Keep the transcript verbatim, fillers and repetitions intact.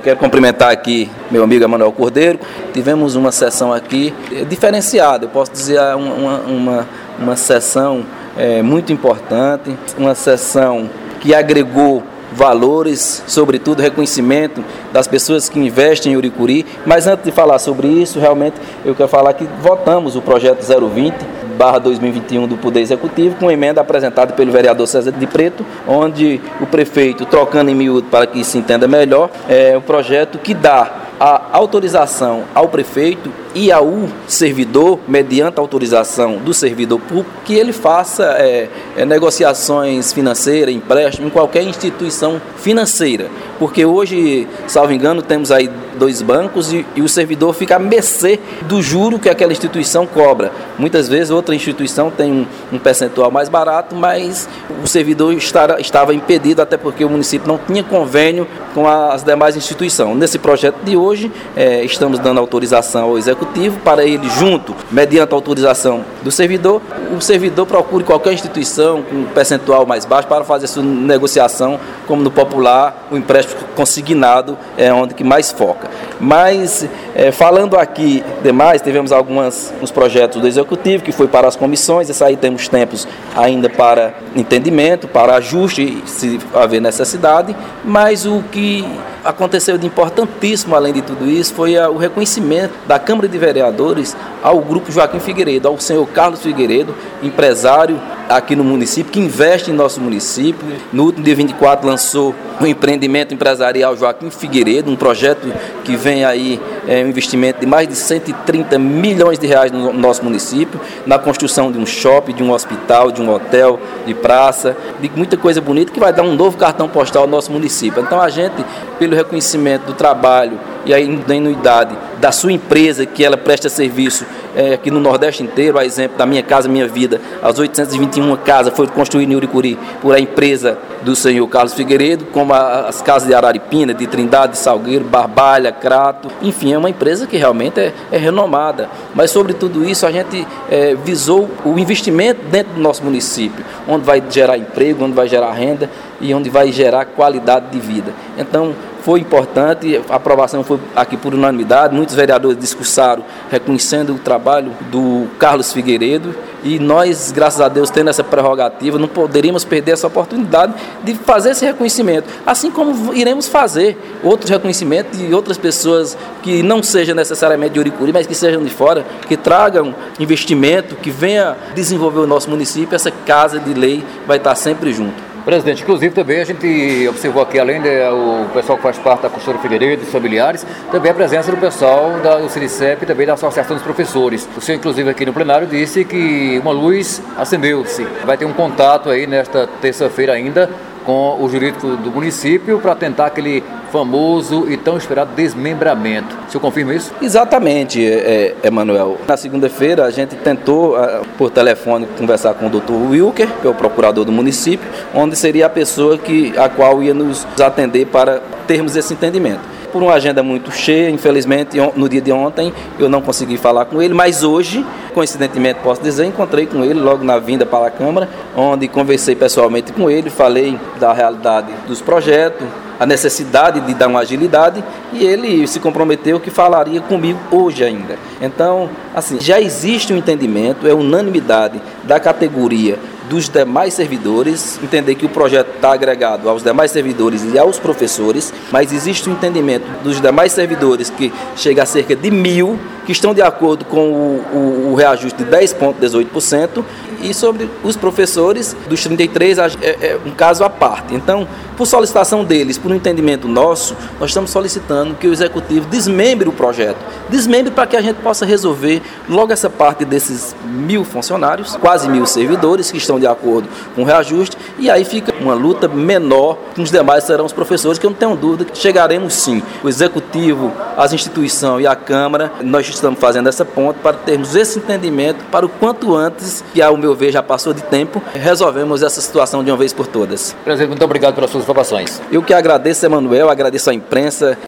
Quero cumprimentar aqui meu amigo Emanuel Cordeiro. Tivemos uma sessão aqui diferenciada, eu posso dizer uma, uma, uma sessão é, muito importante, uma sessão que agregou valores, sobretudo reconhecimento das pessoas que investem em Uricuri. Mas antes de falar sobre isso, realmente eu quero falar que votamos o projeto zero vinte barra dois mil e vinte e um do Poder Executivo, com emenda apresentada pelo vereador César de Preto, onde o prefeito, trocando em miúdo para que se entenda melhor, é o projeto que dá a autorização ao prefeito e ao servidor, mediante a autorização do servidor público, que ele faça é, é, negociações financeiras, empréstimo em qualquer instituição financeira. Porque hoje, salvo engano, temos aí dois bancos e, e o servidor fica à mercê do juro que aquela instituição cobra. Muitas vezes outra instituição tem um, um percentual mais barato, mas o servidor estar, estava impedido, até porque o município não tinha convênio com as demais instituições. Nesse projeto de hoje, é, estamos dando autorização ao executivo para ele, junto, mediante a autorização do servidor, o servidor procure qualquer instituição com um percentual mais baixo para fazer sua negociação, como no popular, o empréstimo consignado é onde que mais foca. Mas, é, falando aqui demais, tivemos alguns uns projetos do executivo que foi para as comissões, isso aí temos tempos ainda para entendimento, para ajuste, se haver necessidade, mas o que aconteceu de importantíssimo, além de tudo isso, foi a, o reconhecimento da Câmara de Vereadores ao Grupo Joaquim Figueiredo, ao senhor Carlos Figueiredo, empresário aqui no município, que investe em nosso município. No último dia vinte e quatro lançou o empreendimento empresarial Joaquim Figueiredo, um projeto que vem aí, é, um investimento de mais de cento e trinta milhões de reais no nosso município, na construção de um shopping, de um hospital, de um hotel, de praça, de muita coisa bonita que vai dar um novo cartão postal ao nosso município. Então a gente, pelo reconhecimento do trabalho e a inuidade da sua empresa, que ela presta serviço é, aqui no Nordeste inteiro, a exemplo da Minha Casa Minha Vida, as oitocentas e vinte e uma casas foram construídas em Uricuri por a empresa do senhor Carlos Figueiredo, como a, as casas de Araripina, de Trindade, de Salgueiro, Barbalha, Crato, enfim, é uma empresa que realmente é, é renomada. Mas sobre tudo isso a gente é, visou o investimento dentro do nosso município, onde vai gerar emprego, onde vai gerar renda e onde vai gerar qualidade de vida. Então, foi importante, a aprovação foi aqui por unanimidade, muitos vereadores discursaram reconhecendo o trabalho do Carlos Figueiredo e nós, graças a Deus, tendo essa prerrogativa, não poderíamos perder essa oportunidade de fazer esse reconhecimento, assim como iremos fazer outros reconhecimentos de outras pessoas que não sejam necessariamente de Uricuri, mas que sejam de fora, que tragam investimento, que venha desenvolver o nosso município. Essa casa de lei vai estar sempre junto. Presidente, inclusive também a gente observou aqui, além do pessoal que faz parte da Construtora Figueiredo, dos familiares, também a presença do pessoal da, do Sinicep e também da Associação dos Professores. O senhor, inclusive, aqui no plenário disse que uma luz acendeu-se. Vai ter um contato aí nesta terça-feira ainda com o jurídico do município para tentar aquele famoso e tão esperado desmembramento. O senhor confirma isso? Exatamente, é, Emanuel. Na segunda-feira a gente tentou, por telefone, conversar com o doutor Wilker, que é o procurador do município, onde seria a pessoa que, a qual ia nos atender para termos esse entendimento. Por uma agenda muito cheia, infelizmente, no dia de ontem eu não consegui falar com ele, mas hoje, coincidentemente posso dizer, encontrei com ele logo na vinda para a Câmara, onde conversei pessoalmente com ele, falei da realidade dos projetos, a necessidade de dar uma agilidade, e ele se comprometeu que falaria comigo hoje ainda. Então, assim, já existe um entendimento, é unanimidade da categoria dos demais servidores, entender que o projeto está agregado aos demais servidores e aos professores, mas existe um entendimento dos demais servidores que chega a cerca de mil, que estão de acordo com o, o, o reajuste de dez vírgula dezoito por cento, e sobre os professores, dos trinta e três, é, é um caso à parte. Então, por solicitação deles, por um entendimento nosso, nós estamos solicitando que o Executivo desmembre o projeto, desmembre para que a gente possa resolver logo essa parte desses mil funcionários, quase mil servidores, que estão de acordo com o reajuste, e aí fica uma luta menor, que os demais serão os professores, que eu não tenho dúvida que chegaremos sim. O Executivo, as instituições e a Câmara, nós estamos fazendo essa ponte para termos esse entendimento para o quanto antes, que ao meu ver já passou de tempo, resolvemos essa situação de uma vez por todas. Presidente, muito obrigado pelas suas informações. Eu que agradeço, Emanuel, agradeço à imprensa.